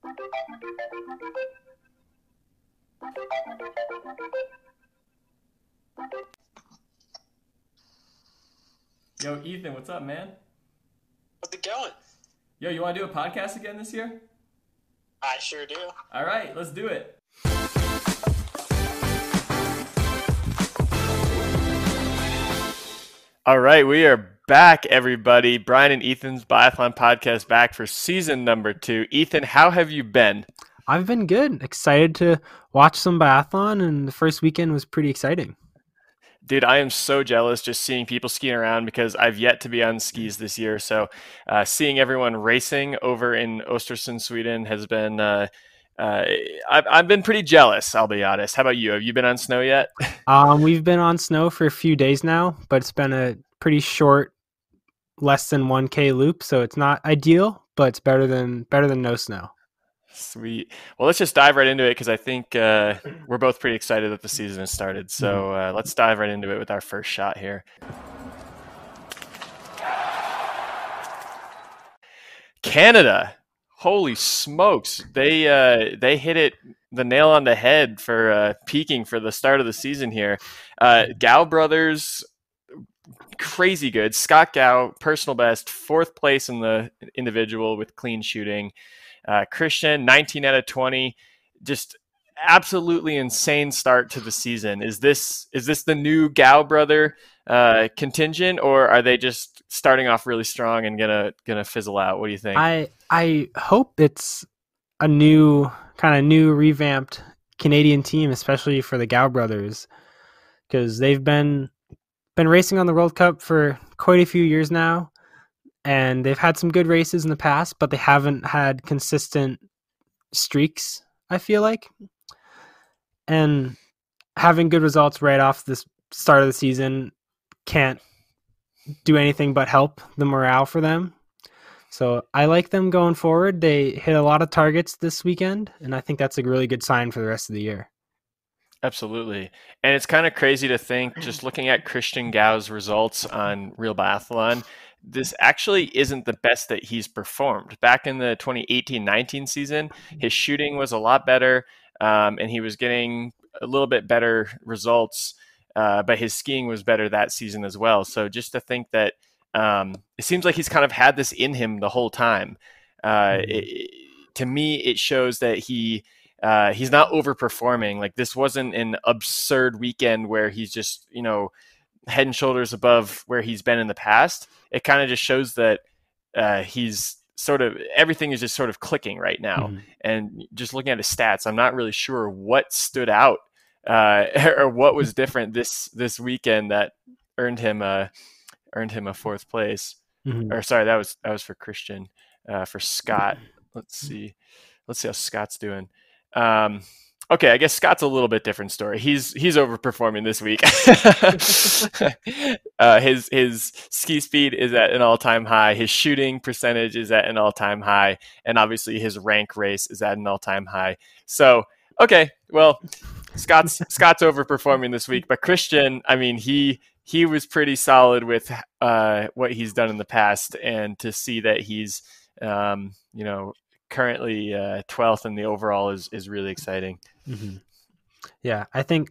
Yo, Ethan, what's up, man? How's it going? Yo, you want to do a podcast again this year? I sure do. All right, let's do it. All right, we are back, everybody. Brian and Ethan's Biathlon podcast back for season number 2. Ethan, how have you been? I've been good. Excited to watch some biathlon, and the first weekend was pretty exciting. Dude, I am so jealous just seeing people skiing around because I've yet to be on skis this year. So seeing everyone racing over in Östersund, Sweden has been, I've been pretty jealous, I'll be honest. How about you? Have you been on snow yet? We've been on snow for a few days now, but it's been a pretty short, less than 1K loop, so it's not ideal, but it's better than no snow. Sweet. Well, let's just dive right into it because I think we're both pretty excited that the season has started. So let's dive right into it with our first shot here. Canada. Holy smokes. They hit it the nail on the head for peaking for the start of the season here. Gow brothers, crazy good. Scott Gow, personal best, 4th place in the individual with clean shooting. Christian, 19 out of 20, just absolutely insane start to the season. Is this the new Gow brother contingent, or are they just starting off really strong and gonna fizzle out? What do you think? I hope it's a new revamped Canadian team, especially for the Gow brothers, because they've been racing on the World Cup for quite a few years now. And they've had some good races in the past, but they haven't had consistent streaks, I feel like. And having good results right off the start of the season can't do anything but help the morale for them. So I like them going forward. They hit a lot of targets this weekend, and I think that's a really good sign for the rest of the year. Absolutely. And it's kind of crazy to think, just looking at Christian Gow's results on Real Biathlon, this actually isn't the best that he's performed. Back in the 2018-19 season, his shooting was a lot better, and he was getting a little bit better results, but his skiing was better that season as well. So just to think that it seems like he's kind of had this in him the whole time. To me, it shows that he's not overperforming. Like, this wasn't an absurd weekend where he's just, head and shoulders above where he's been in the past. It kind of just shows that he's everything is just sort of clicking right now. Mm-hmm. And just looking at his stats, I'm not really sure what stood out or what was different this weekend that earned him a 4th place. Mm-hmm. Or sorry, that was for Christian. For Scott, let's see how Scott's doing. Okay, I guess Scott's a little bit different story. He's overperforming this week. His ski speed is at an all-time high. His shooting percentage is at an all-time high, and obviously his rank race is at an all-time high. So, okay, well, Scott's overperforming this week, but Christian, I mean, he was pretty solid with what he's done in the past, and to see that he's currently 12th in the overall is really exciting. Mm-hmm. Yeah, I think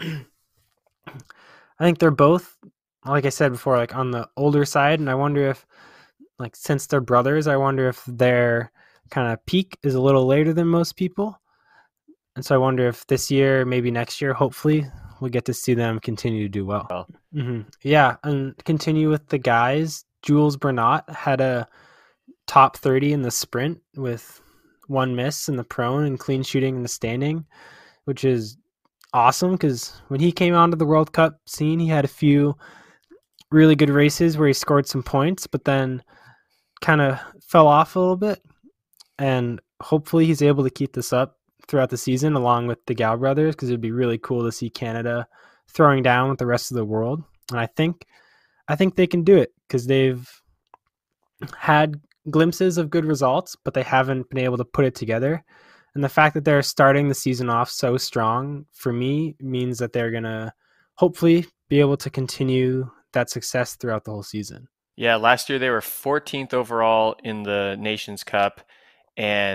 they're both, like I said before, like on the older side, and I wonder if, like, since they're brothers, I wonder if their kind of peak is a little later than most people. And so I wonder if this year, maybe next year, hopefully we'll get to see them continue to do well. Mm-hmm. Yeah, and continue with the guys. Jules Bernat had a top 30 in the sprint with 1 miss in the prone and clean shooting in the standing, which is awesome because when he came onto the World Cup scene, he had a few really good races where he scored some points, but then kind of fell off a little bit. And hopefully he's able to keep this up throughout the season along with the Gow brothers, because it'd be really cool to see Canada throwing down with the rest of the world. And I think they can do it because they've had glimpses of good results, but they haven't been able to put it together. And the fact that they're starting the season off so strong, for me, means that they're going to hopefully be able to continue that success throughout the whole season. Yeah, last year they were 14th overall in the Nations Cup and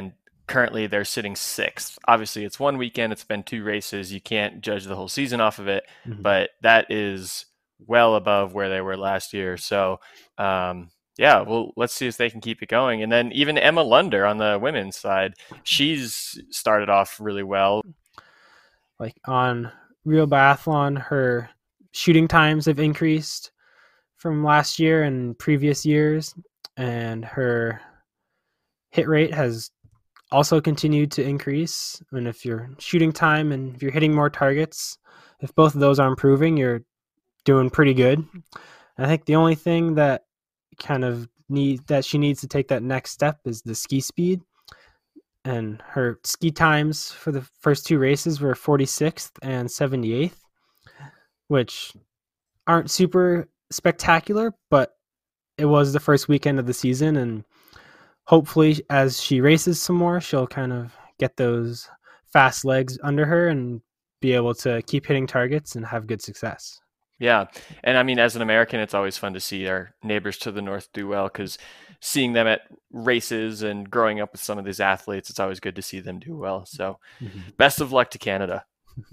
currently they're sitting 6th. Obviously, it's one weekend. It's been 2 races. You can't judge the whole season off of it, but that is well above where they were last year. So, yeah, well, let's see if they can keep it going. And then even Emma Lunder on the women's side, she's started off really well. Like on Real Biathlon, her shooting times have increased from last year and previous years, and her hit rate has also continued to increase. And if your shooting time and if you're hitting more targets, if both of those are improving, you're doing pretty good. I think the only thing that she needs to take that next step is the ski speed. And her ski times for the first 2 races were 46th and 78th, which aren't super spectacular, but it was the first weekend of the season, and hopefully as she races some more, she'll kind of get those fast legs under her and be able to keep hitting targets and have good success. Yeah. And I mean, as an American, it's always fun to see our neighbors to the north do well, because seeing them at races and growing up with some of these athletes, it's always good to see them do well. So best of luck to Canada.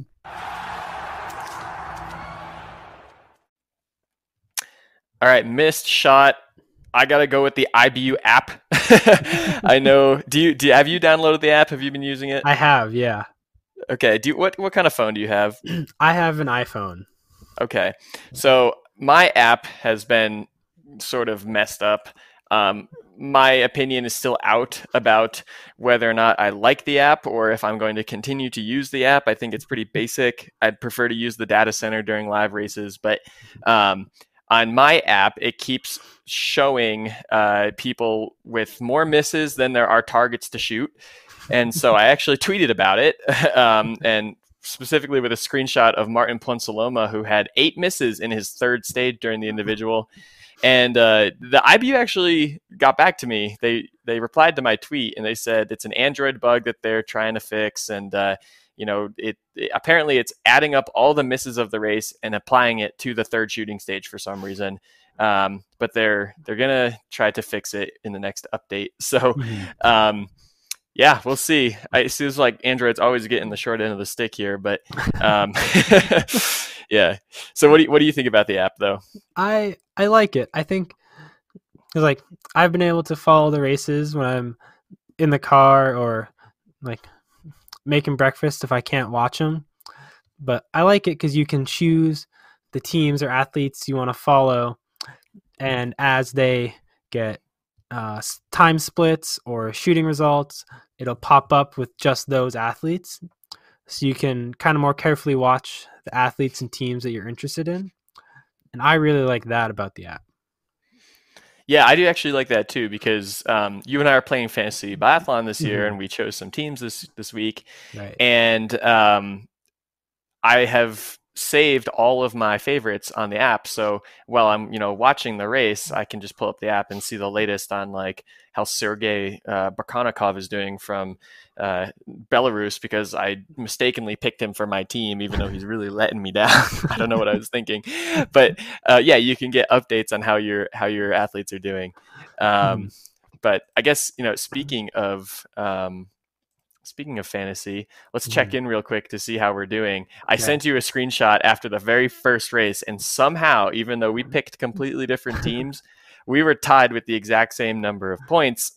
All right, missed shot. I got to go with the IBU app. I know. Have you downloaded the app? Have you been using it? I have, yeah. Okay. What kind of phone do you have? I have an iPhone. Okay. So my app has been sort of messed up. My opinion is still out about whether or not I like the app or if I'm going to continue to use the app. I think it's pretty basic. I'd prefer to use the data center during live races, but on my app, it keeps showing people with more misses than there are targets to shoot. And so I actually tweeted about it, and specifically with a screenshot of Martin Ponsaloma, who had 8 misses in his 3rd stage during the individual. And the IBU actually got back to me. They replied to my tweet, and they said it's an Android bug that they're trying to fix. And apparently it's adding up all the misses of the race and applying it to the 3rd shooting stage for some reason. But they're gonna try to fix it in the next update. So yeah, we'll see. It seems like Android's always getting the short end of the stick here, but yeah. So what do you think about the app though? I like it. I think because like I've been able to follow the races when I'm in the car or like making breakfast if I can't watch them. But I like it because you can choose the teams or athletes you want to follow, and as they get time splits or shooting results, it'll pop up with just those athletes. So you can kind of more carefully watch the athletes and teams that you're interested in. And I really like that about the app. Yeah, I do actually like that too, because you and I are playing fantasy biathlon this year, and we chose some teams this week. Right. And I have saved all of my favorites on the app. So while I'm watching the race, I can just pull up the app and see the latest on like how Sergei Barkonikov is doing from Belarus, because I mistakenly picked him for my team, even though he's really letting me down. I don't know what I was thinking, but yeah, you can get updates on how your athletes are doing. But I guess speaking of fantasy, let's check in real quick to see how we're doing. I sent you a screenshot after the very first race, and somehow, even though we picked completely different teams, we were tied with the exact same number of points.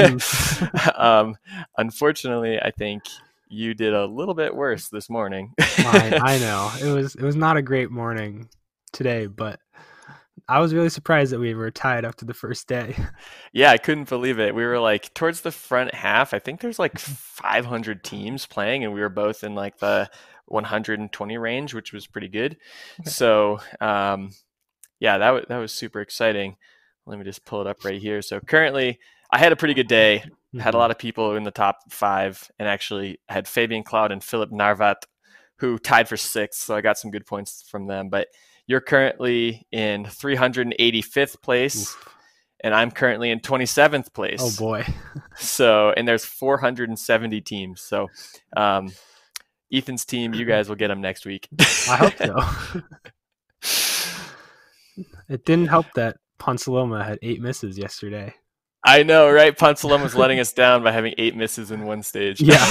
Unfortunately, I think you did a little bit worse this morning. I know. It was not a great morning today, but I was really surprised that we were tied after the first day. Yeah, I couldn't believe it. We were like towards the front half. I think there's like 500 teams playing, and we were both in like the 120 range, which was pretty good. Okay. So yeah, that was super exciting. Let me just pull it up right here. So currently, I had a pretty good day. Had a lot of people in the top 5, and actually had Fabian Cloud and Philip Narvat, who tied for 6th. So I got some good points from them. But you're currently in 385th place. Oof. And I'm currently in 27th place. Oh boy. So, and there's 470 teams. So, Ethan's team, you guys will get them next week. I hope so. It didn't help that Ponsaloma had 8 misses yesterday. I know, right? Poncelum was letting us down by having 8 misses in one stage. Yeah.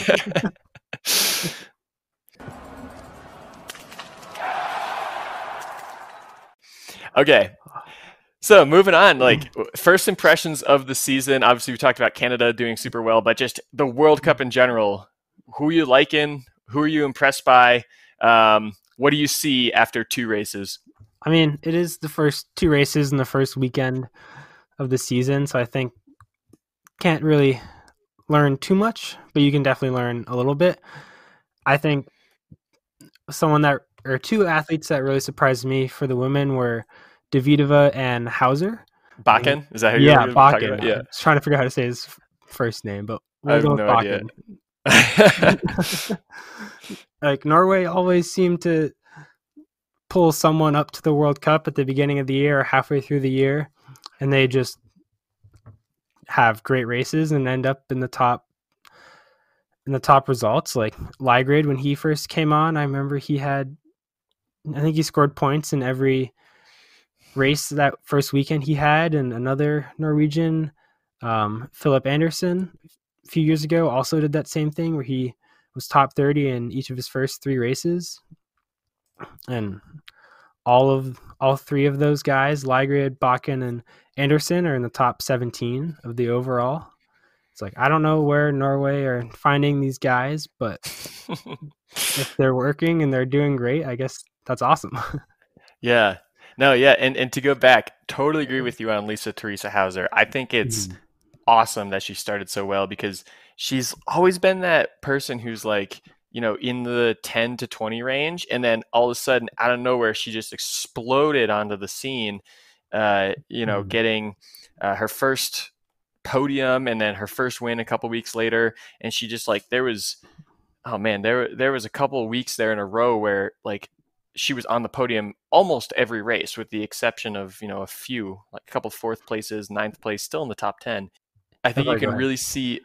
Okay. So moving on, like first impressions of the season. Obviously, we talked about Canada doing super well, but just the World Cup in general. Who are you liking? Who are you impressed by? What do you see after 2 races? I mean, it is the first 2 races in the first weekend of the season, so I think can't really learn too much, but you can definitely learn a little bit. I think 2 athletes that really surprised me for the women were Davidova and Hauser. Bakken? Is that who Yeah, you're talking Bakken. about? Yeah. I was trying to figure out how to say his first name, but I we'll have go with no idea. Bakken. Like Norway always seemed to pull someone up to the World Cup at the beginning of the year or halfway through the year, and they just have great races and end up in the top results. Like Ligrid, when he first came on, I remember I think he scored points in every race that first weekend he had. And another Norwegian, Philip Anderson, a few years ago also did that same thing where he was top 30 in each of his first 3 races. And all 3 of those guys, Ligrid, Bakken, and Anderson, are in the top 17 of the overall. It's like, I don't know where Norway are finding these guys, but if they're working and they're doing great, I guess that's awesome. Yeah. No, yeah. And to go back, totally agree with you on Lisa Teresa Hauser. I think it's awesome that she started so well because she's always been that person who's like, in the 10 to 20 range. And then all of a sudden, out of nowhere, she just exploded onto the scene, getting her first podium and then her first win a couple weeks later. And she just there was a couple of weeks there in a row where she was on the podium almost every race with the exception of, a few, like a couple 4th places, 9th place, still in the top 10. I think you can really see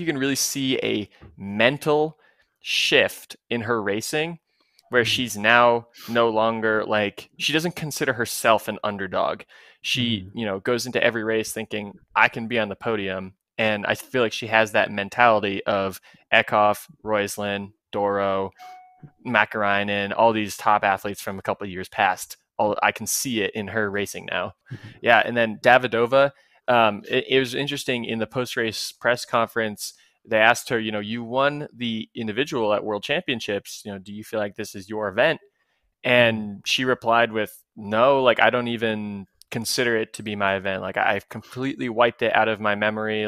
a mental shift in her racing where she's now no longer she doesn't consider herself an underdog. She, goes into every race thinking I can be on the podium. And I feel like she has that mentality of Eckhoff, Roislin, Doro, Makarainen, all these top athletes from a couple of years past. I can see it in her racing now. Yeah. And then Davidova, it was interesting in the post-race press conference. They asked her, you won the individual at World Championships. Do you feel like this is your event? And she replied with, no, I don't even consider it to be my event. I've completely wiped it out of my memory.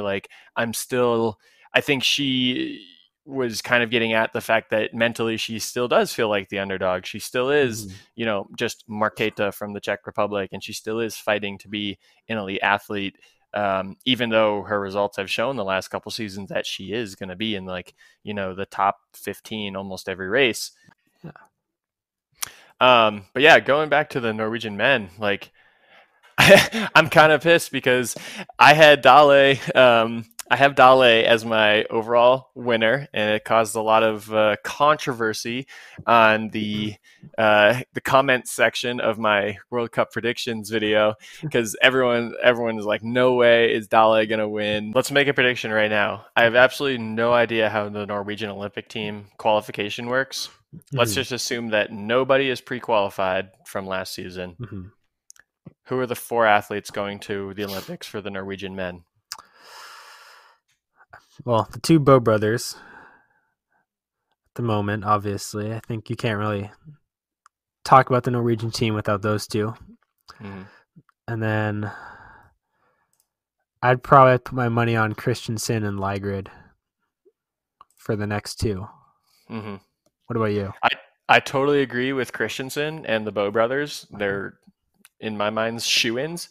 I think she was kind of getting at the fact that mentally she still does feel like the underdog. She still is, just Marketa from the Czech Republic, and she still is fighting to be an elite athlete. Even though her results have shown the last couple seasons that she is going to be in the top 15 almost every race. Yeah. But yeah, going back to the Norwegian men, I'm kind of pissed because I had Dale. I have Dale as my overall winner, and it caused a lot of controversy on the comment section of my World Cup predictions video because everyone is like, no way is Dale gonna win. Let's make a prediction right now. I have absolutely no idea how the Norwegian Olympic team qualification works. Let's just assume that nobody is pre-qualified from last season. Who are the 4 athletes going to the Olympics for the Norwegian men? Well, the 2 Bow brothers at the moment, obviously. I think you can't really talk about the Norwegian team without those 2. And then I'd probably put my money on Christensen and Ligrid for the next 2. What about you? I totally agree with Christensen and the Bow brothers. They're, in my mind, shoo-ins.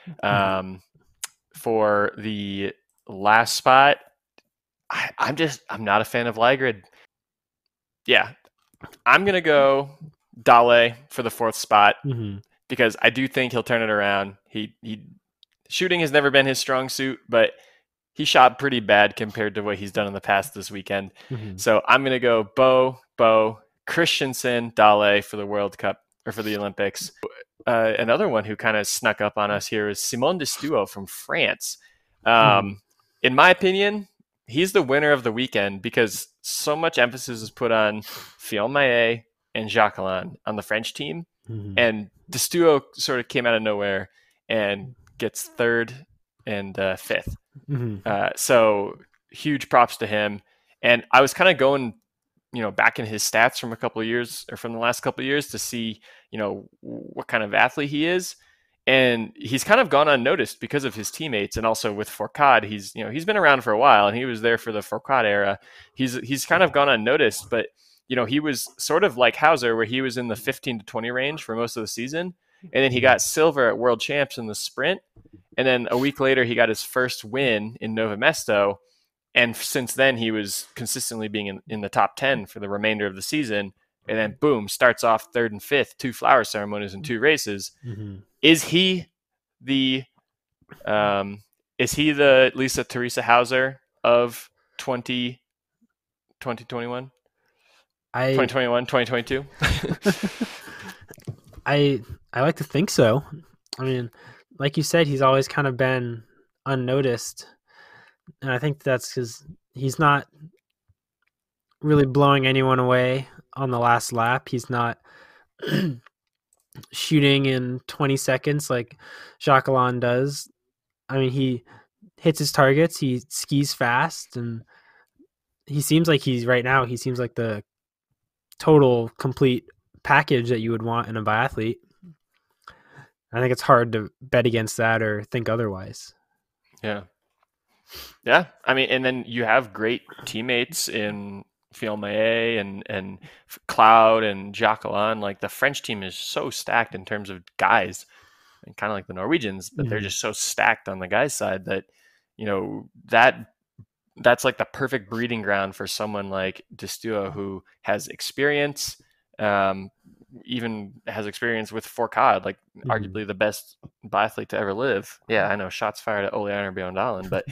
For the last spot, I'm not a fan of Ligrid. Yeah, I'm going to go Dale for the 4th spot because I do think he'll turn it around. He shooting has never been his strong suit, but he shot pretty bad compared to what he's done in the past this weekend. So I'm going to go Bow, Christensen, Dale for the World Cup or for the Olympics. Another one who kind of snuck up on us here is Simone Destuo from France. In my opinion, he's the winner of the weekend because so much emphasis is put on Fillon-Maillet and Jacqueline on the French team, and Destuo sort of came out of nowhere and gets third and fifth. So huge props to him. And I was kind of going, back in his stats from a couple of years or from the last couple of years to see, what kind of athlete he is. And he's kind of gone unnoticed because of his teammates, and also with Fourcade. He's been around for a while, and he was there for the Fourcade era. He's kind of gone unnoticed, but he was sort of like Hauser, where he was in the 15 to 20 range for most of the season, and then he got silver at World Champs in the sprint, and then a week later he got his first win in Nove Mesto, and since then he was consistently being in the top 10 for the remainder of the season. And then boom, starts off third and fifth, 2 flower ceremonies and 2 races. Is he the Lisa Teresa Hauser of 2021? 2021, 2022? I like to think so. I mean, like you said, he's always kind of been unnoticed. And I think that's because he's not really blowing anyone away on the last lap. He's not shooting in 20 seconds like Jacqueline does. I mean, he hits his targets, he skis fast, and he seems like the total complete package that you would want in a biathlete. I think it's hard to bet against that or think otherwise. Yeah. I mean, and then you have great teammates in Fillon-Maillet and Cloud and Jacqueline. Like, the French team is so stacked in terms of guys, and kind of like the Norwegians, but they're just so stacked on the guys' side that that's like the perfect breeding ground for someone like Destuo, who has experience, even has experience with Fourcade, like arguably the best biathlete to ever live. Yeah, I know, shots fired at Ole Einar Bjørndalen, but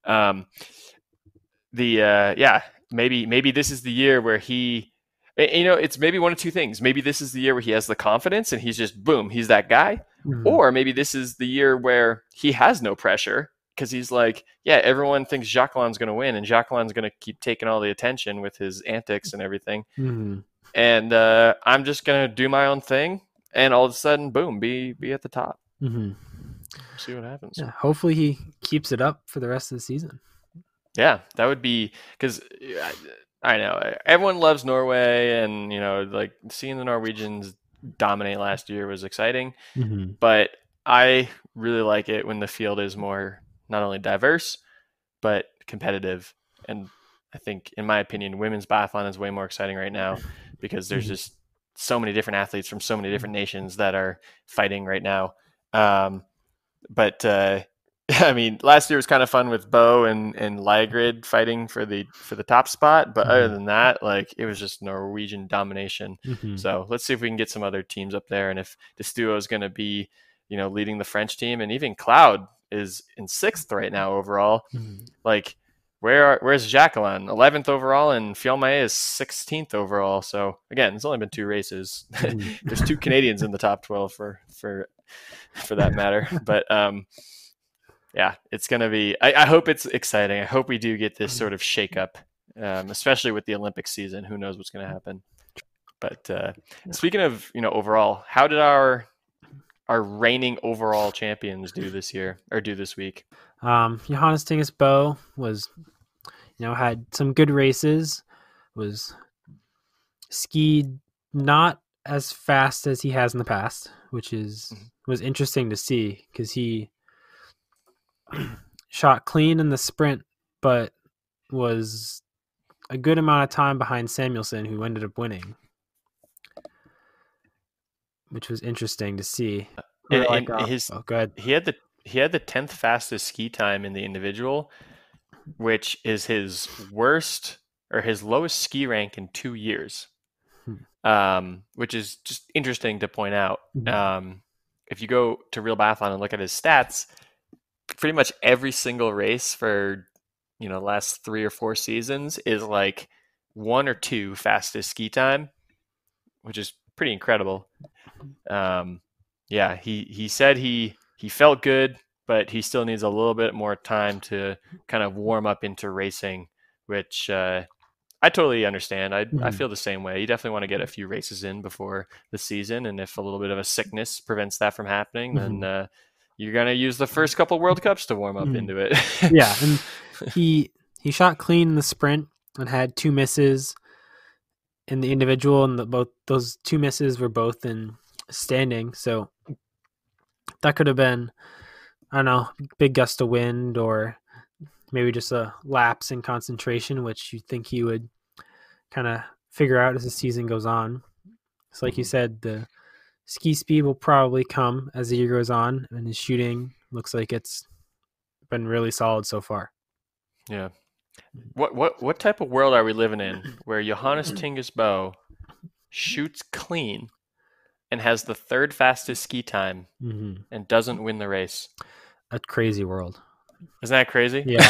maybe this is the year where he, it's maybe one of two things. Maybe this is the year where he has the confidence and he's just boom, he's that guy. Or maybe this is the year where he has no pressure, because he's like, yeah, everyone thinks Jacqueline's going to win, and Jacqueline's going to keep taking all the attention with his antics and everything. And I'm just going to do my own thing, and all of a sudden, boom, be at the top. See what happens. Yeah, hopefully he keeps it up for the rest of the season. Yeah, that would be, because I know everyone loves Norway, and like seeing the Norwegians dominate last year was exciting. But I really like it when the field is more not only diverse but competitive. And I think, in my opinion, women's biathlon is way more exciting right now, because there's just so many different athletes from so many different nations that are fighting right now. But I mean, last year was kind of fun with Bo and Lygrid fighting for the top spot. But other than that, like, it was just Norwegian domination. So let's see if we can get some other teams up there. And if Destuo is going to be, leading the French team, and even Cloud is in 6th right now overall. Like, where's Jacqueline? 11th overall, and Fillon-Maillet is 16th overall. So again, it's only been 2 races. There's 2 Canadians in the top 12 for that matter. But yeah, it's going to be, I hope it's exciting. I hope we do get this sort of shakeup, especially with the Olympic season. Who knows what's going to happen? But speaking of, overall, how did our reigning overall champions do this year, or do this week? Johannes Tingus Bo was, had some good races, was skied not as fast as he has in the past, which was interesting to see, because he shot clean in the sprint, but was a good amount of time behind Samuelson, who ended up winning, which was interesting to see. Go ahead. He had the 10th fastest ski time in the individual, which is his worst, or his lowest ski rank in 2 years, which is just interesting to point out. If you go to Real Biathlon and look at his stats, pretty much every single race for last 3 or 4 seasons is like 1 or 2 fastest ski time, which is pretty incredible. Yeah, he said he felt good but he still needs a little bit more time to kind of warm up into racing, which I totally understand. I feel the same way. You definitely want to get a few races in before the season, and if a little bit of a sickness prevents that from happening, then you're gonna use the first couple World Cups to warm up into it. Yeah, and he shot clean in the sprint and had 2 misses in the individual, and both those 2 misses were both in standing. So that could have been, I don't know, big gust of wind or maybe just a lapse in concentration, which you think he would kind of figure out as the season goes on. So like you said, the ski speed will probably come as the year goes on, and his shooting looks like it's been really solid so far. Yeah. What type of world are we living in where Johannes Tingesbo shoots clean and has the 3rd fastest ski time and doesn't win the race? A crazy world. Isn't that crazy? Yeah.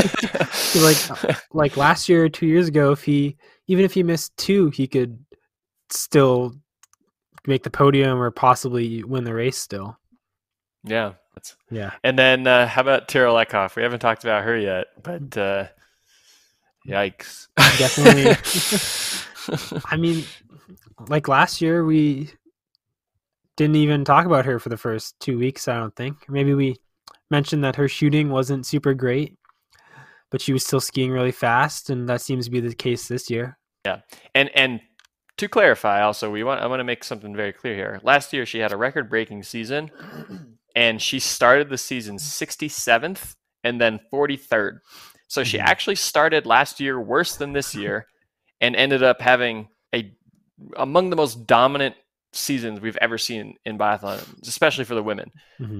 like last year or 2 years ago, even if he missed 2, he could still make the podium or possibly win the race still. Yeah. Yeah. And then how about Tyrrell Eckhoff? We haven't talked about her yet, but yikes. Definitely. I mean, like last year, we didn't even talk about her for the first 2 weeks, I don't think. Maybe we mentioned that her shooting wasn't super great, but she was still skiing really fast, and that seems to be the case this year. Yeah. And to clarify also, I want to make something very clear here. Last year she had a record-breaking season, and she started the season 67th and then 43rd. So she actually started last year worse than this year and ended up having among the most dominant seasons we've ever seen in biathlon, especially for the women.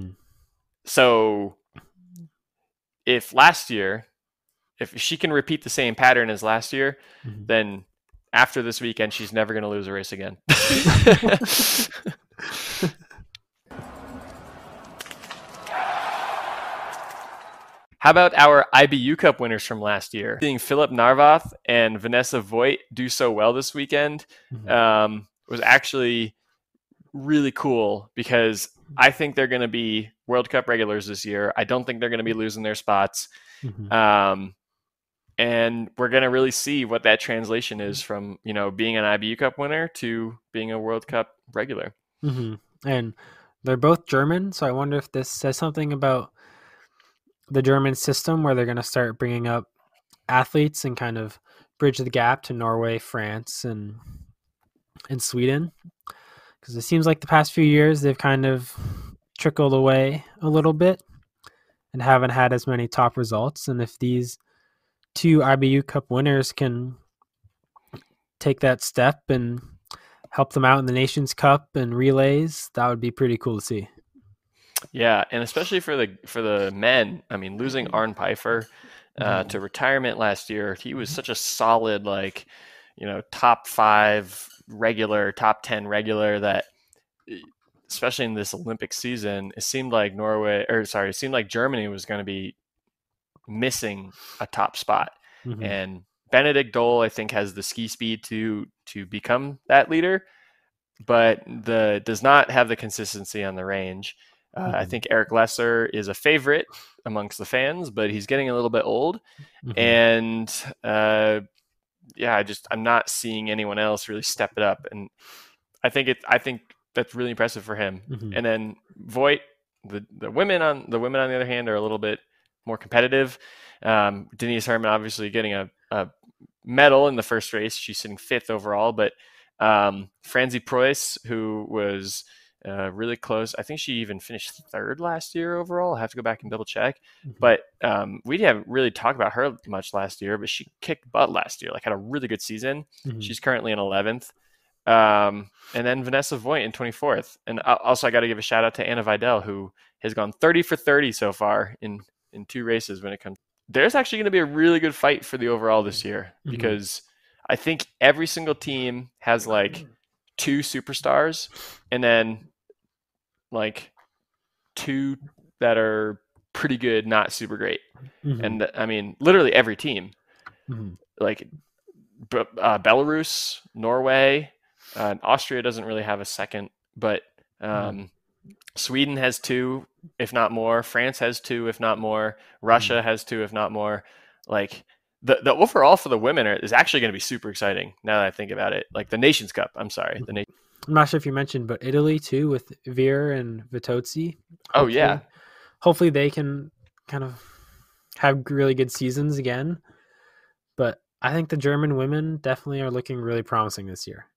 So if she can repeat the same pattern as last year, then after this weekend, she's never going to lose a race again. How about our IBU Cup winners from last year? Seeing Philip Narvath and Vanessa Voigt do so well this weekend was actually really cool, because I think they're going to be World Cup regulars this year. I don't think they're going to be losing their spots. And we're going to really see what that translation is from, being an IBU Cup winner to being a World Cup regular. And they're both German, so I wonder if this says something about the German system, where they're going to start bringing up athletes and kind of bridge the gap to Norway, France, and Sweden. Because it seems like the past few years they've kind of trickled away a little bit and haven't had as many top results. And if these 2 IBU Cup winners can take that step and help them out in the Nations Cup and relays, that would be pretty cool to see. Yeah, and especially for the men. I mean, losing Arne Pfeiffer to retirement last year, he was such a solid, top 5 regular, top 10 regular, that especially in this Olympic season, it seemed like Germany was going to be missing a top spot. And Benedikt Doll, I think, has the ski speed to become that leader, but does not have the consistency on the range. I think Eric Lesser is a favorite amongst the fans, but he's getting a little bit old. And I'm not seeing anyone else really step it up. And I think that's really impressive for him. And then Voigt, the women on the other hand, are a little bit more competitive. Denise Herrmann obviously getting a medal in the first race. She's sitting 5th overall, but Franzi Preuss, who was really close, I think she even finished 3rd last year overall. I'll have to go back and double check. But we haven't really talked about her much last year, but she kicked butt last year, had a really good season. She's currently in 11th. And then Vanessa Voigt in 24th. And also I got to give a shout out to Anna Vidal, who has gone 30 for 30 so far in 2 races when it comes. There's actually going to be a really good fight for the overall this year, because I think every single team has 2 superstars and then 2 that are pretty good, not super great. And I mean, literally every team, Belarus, Norway, Austria doesn't really have a second, but Sweden has 2, if not more. France has 2, if not more. Russia has 2, if not more. Like the overall for the women is actually going to be super exciting now that I think about it. Like the Nations Cup. I'm sorry, the Nations. I'm not sure if you mentioned, but Italy too with Veer and Vitozzi. Oh yeah, hopefully they can kind of have really good seasons again. But I think the German women definitely are looking really promising this year.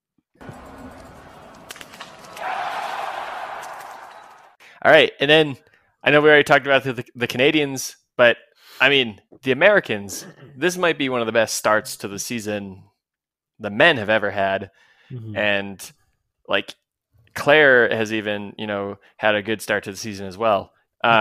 All right, and then I know we already talked about the Canadians, but I mean the Americans. This might be one of the best starts to the season the men have ever had, and like Claire has even had a good start to the season as well.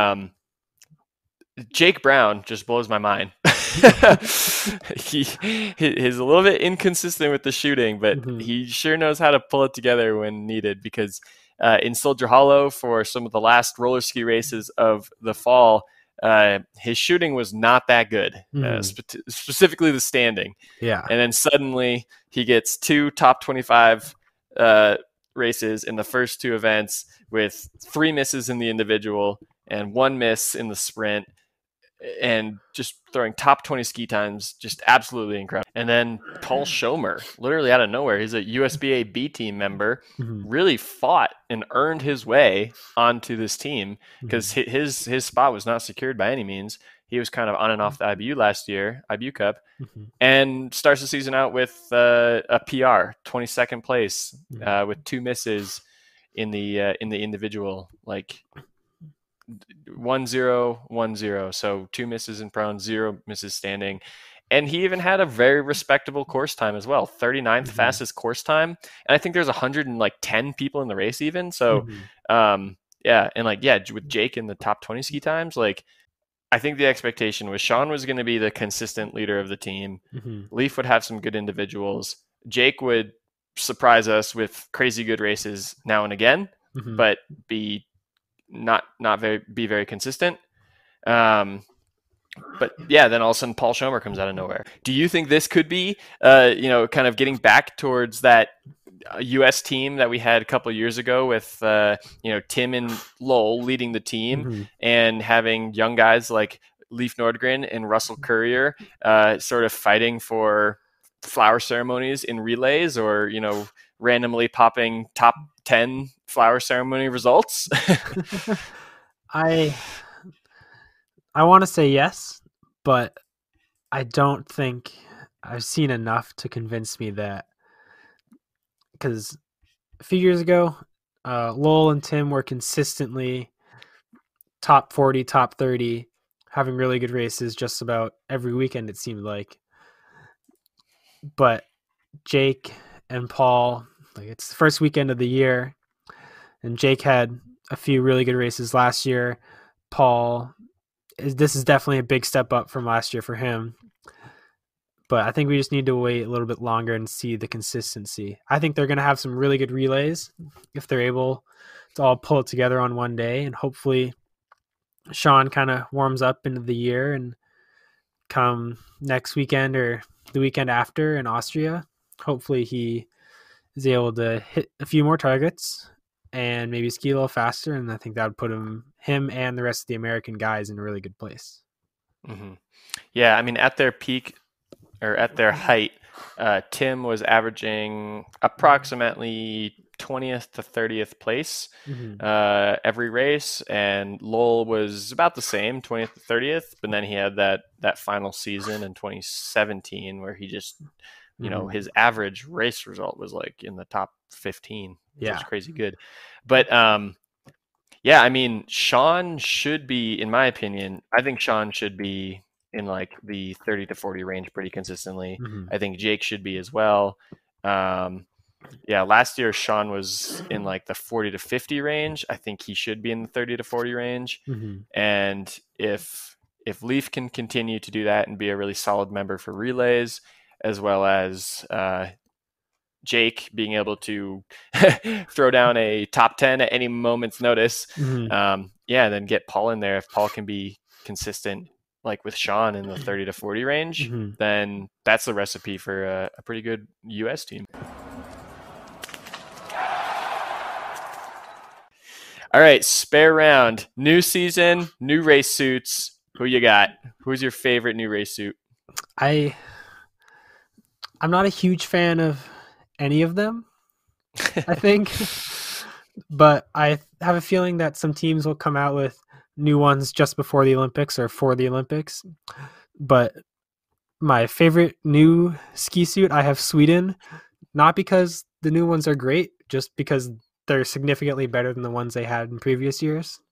Jake Brown just blows my mind. He's a little bit inconsistent with the shooting, but he sure knows how to pull it together when needed, because in Soldier Hollow for some of the last roller ski races of the fall, his shooting was not that good, specifically the standing. Yeah. And then suddenly he gets 2 top 25 races in the first 2 events with 3 misses in the individual and 1 miss in the sprint, and just throwing top 20 ski times, just absolutely incredible. And then Paul Schomer, literally out of nowhere, he's a USBA B team member, really fought and earned his way onto this team, because his spot was not secured by any means. He was kind of on and off the IBU last year, IBU Cup, and starts the season out with a PR, 22nd place, with 2 misses in the individual, like 1-0, 1-0. So 2 misses in prone, 0 misses standing. And he even had a very respectable course time as well, 39th fastest course time. And I think there's 110 people in the race even. So, with Jake in the top 20 ski times, like, I think the expectation was Sean was going to be the consistent leader of the team. Leaf would have some good individuals. Jake would surprise us with crazy good races now and again, but be very consistent. But yeah, then all of a sudden Paul Schomer comes out of nowhere. Do you think this could be, kind of getting back towards that U.S. team that we had a couple of years ago with, Tim and Lowell leading the team, and having young guys like Leif Nordgren and Russell Courier sort of fighting for flower ceremonies in relays, or, randomly popping top 10 flower ceremony results? I want to say yes, but I don't think I've seen enough to convince me that, because a few years ago, Lowell and Tim were consistently top 40, top 30, having really good races just about every weekend, it seemed like. But Jake and Paul, like, it's the first weekend of the year, and Jake had a few really good races last year. Paul, this is definitely a big step up from last year for him. But I think we just need to wait a little bit longer and see the consistency. I think they're going to have some really good relays if they're able to all pull it together on one day. And hopefully Sean kind of warms up into the year, and come next weekend or the weekend after in Austria, hopefully he is able to hit a few more targets and maybe ski a little faster. And I think that would put him and the rest of the American guys in a really good place. Yeah, I mean, at their peak, or at their height, Tim was averaging approximately 20th to 30th place every race, and Lowell was about the same, 20th to 30th. But then he had that final season in 2017 where he just, his average race result was like in the top 15, which was crazy good. But I mean, Sean should be, in my opinion, I think Sean should be in like the 30 to 40 range pretty consistently. I think Jake should be as well. Last year Sean was in like the 40 to 50 range. I think he should be in the 30 to 40 range. And if Leaf can continue to do that and be a really solid member for relays, as well as Jake being able to throw down a top 10 at any moment's notice, then get Paul in there. If Paul can be consistent, like with Sean in the 30 to 40 range, then that's the recipe for a pretty good U.S. team. All right, spare round. New season, new race suits. Who you got? Who's your favorite new race suit? I'm not a huge fan of any of them, I think. But I have a feeling that some teams will come out with new ones just before the Olympics or for the Olympics. But my favorite new ski suit, I have Sweden, not because the new ones are great, just because they're significantly better than the ones they had in previous years.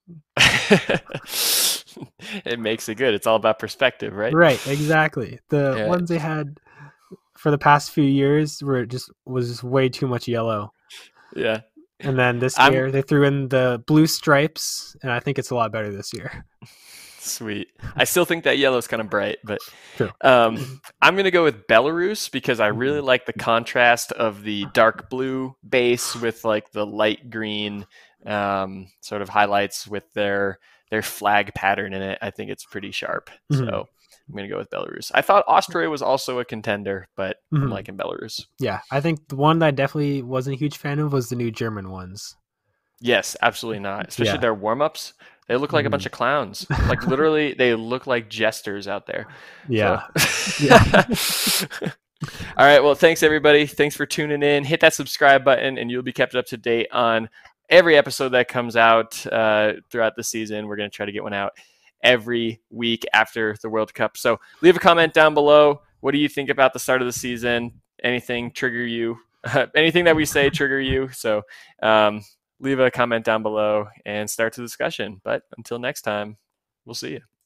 It makes it good. It's all about perspective, right? Right, exactly. The Yeah. ones they had for the past few years was way too much yellow. Yeah. And then this I'm- year they threw in the blue stripes, and I think it's a lot better this year. Sweet. I still think that yellow's kind of bright, but True. I'm going to go with Belarus because I really like the contrast of the dark blue base with like the light green sort of highlights with their flag pattern in it. I think it's pretty sharp. Mhm. So I'm going to go with Belarus. I thought Austria was also a contender, but I'm Mhm. liking Belarus. Yeah, I think the one that I definitely wasn't a huge fan of was the new German ones. Yes, absolutely not. Especially Yeah. their warm-ups. They look like a bunch of clowns. Like literally, they look like jesters out there. Yeah. So- Yeah. All right. Well, thanks everybody. Thanks for tuning in. Hit that subscribe button, and you'll be kept up to date on every episode that comes out throughout the season. We're going to try to get one out every week after the World Cup. So leave a comment down below. What do you think about the start of the season? Anything trigger you? Anything that we say trigger you? So leave a comment down below and start the discussion. But until next time, we'll see you.